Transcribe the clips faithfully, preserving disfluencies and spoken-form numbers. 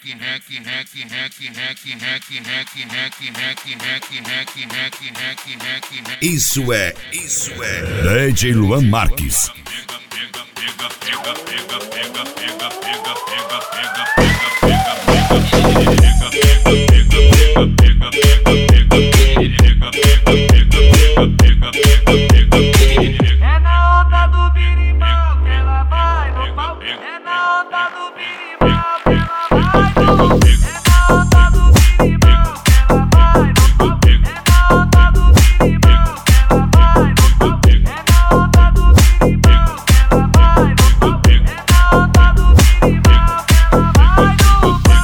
Isso é, isso é D J Luan Marques. É na onda do birimbau que ela vai no pau. É na onda do birimbau que ela vai no pau. É na onda do birimbau que ela vai no pau. É na onda do birimbau que ela vai no pau. É na onda do birimbau que ela vai no pau. É na onda do birimbau que ela vai no pau.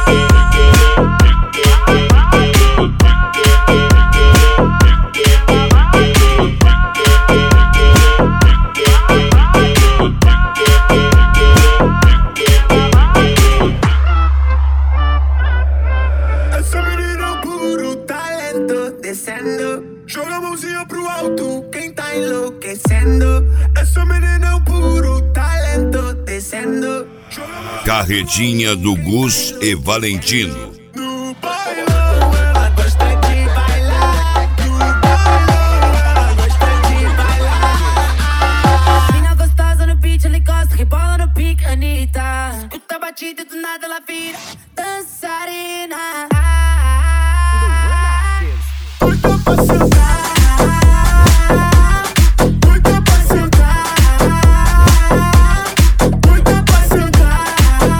Joga a mãozinha pro alto, quem tá enlouquecendo. Essa menina é um puro talento descendo. Carretinha do Gus e Valentino. No bailão ela gosta de bailar. No bailão ela gosta de bailar. Mina gostosa no beat, ela encosta, rebola no pique, Anitta. Escuta a batida e do nada ela vira dançarina. Doida pra sentar, doida pra sentar, doida pra sentar.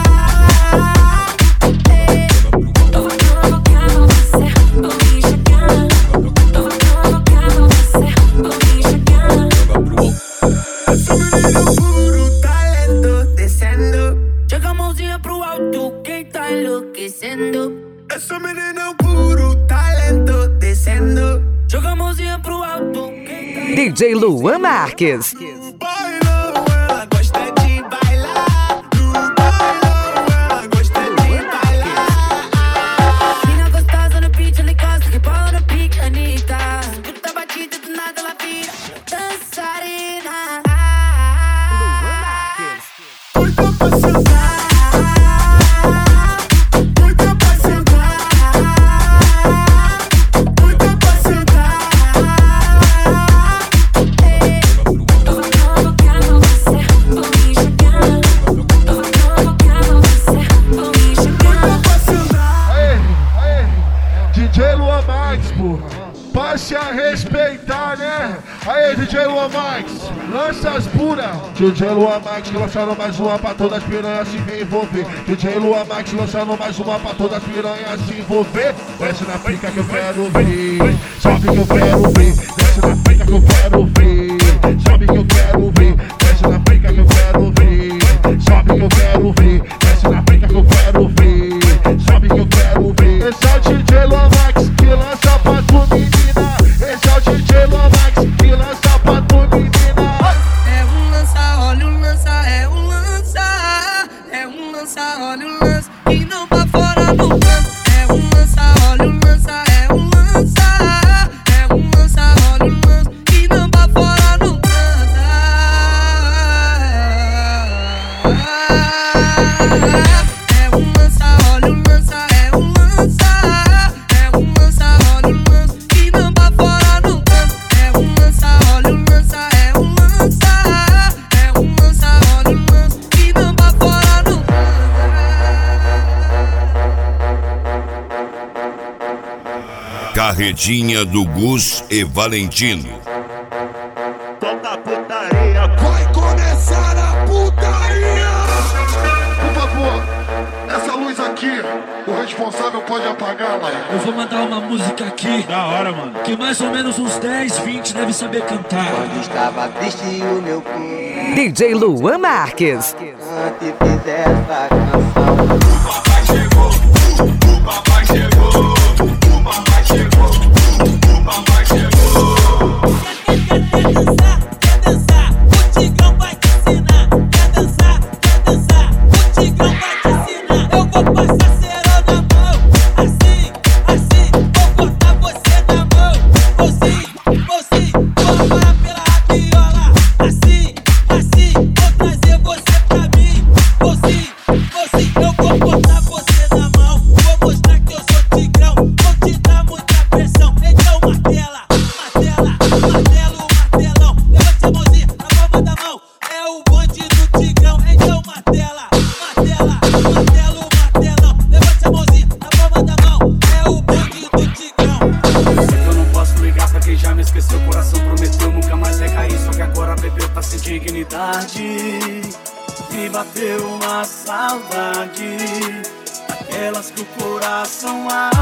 Eu vou provocar você, vou me jogar. Eu vou provocar você, vou me jogar. Essa menina é um puro talento descendo. Joga a mãozinha pro alto, quem tá enlouquecendo. Essa menina é um puro talento descendo. Joga a mãozinha pro alto, quem tá... D J Luan Marques. No bailão ela gosta de bailar. No bailão ela gosta de bailar. Mina gostosa no beat, ela encosta, rebola no pique, Anitta. Escuta a batida e do nada ela vira dançarina. Doida pra sentar, doida pra sentar, doida pra sentar. Eu vou provocar você, vou me jogar. Eu vou provocar você, vou me jogar. Pra sentar. Aê, aê, D J Luan Marques, porra. Passe a respeitar, né? Aê, D J Luan Marques, lança as puras. D J Luan Marques lançando mais uma pra todas as piranhas se envolver. D J Luan Marques lançando mais uma pra todas as piranhas se envolver. Desce na pica que eu quero ver, sobe que eu quero ver. Desce na pica que eu quero ver, sobe que eu quero ver. Desce na pica que eu quero ver, sobe que eu quero ver. Desce na pica que eu quero ver, sobe que eu quero ver. Esse é o D J Luan Marques que lança pra tu, menina. Esse é o D J Luan Marques que lança pra tu, menina. É um lança, olha o lança, é um lança. É um lança, olha o lança, que não tá fora do lança. É um lança, olha o lança, é um lança. É um lança, olha o lança, que não tá fora do lança. É um lança, olha o lança, é um lança. É um lança, olha o lança, que não tá fora do lança. É um lança, olha o lança, é um lança. É um lança, olha o lança, que não tá fora do lança. Carretinha do Gus e Valentino. Toda putaria, vai começar a putaria! Por favor, essa luz aqui, o responsável pode apagá-la. Eu vou mandar uma música aqui. Da hora, mano. Que mais ou menos uns dez, vinte deve saber cantar. Quando estava triste o meu filho, D J Luan Marques. antes fizer essa canção. O papai chegou, o papai chegou, o papai chegou, o papai chegou. Quer dançar, quer dançar, o Tigrão vai te ensinar. Quer dançar, quer dançar, o Tigrão vai te ensinar. Eu vou passar cerol na mão, assim, assim. Vou cortar você na mão, você, você. Vou parar pela rabiola, assim, assim. Vou trazer você pra mim, você, você. Eu vou cortar você na saudade, aquelas que o coração abre.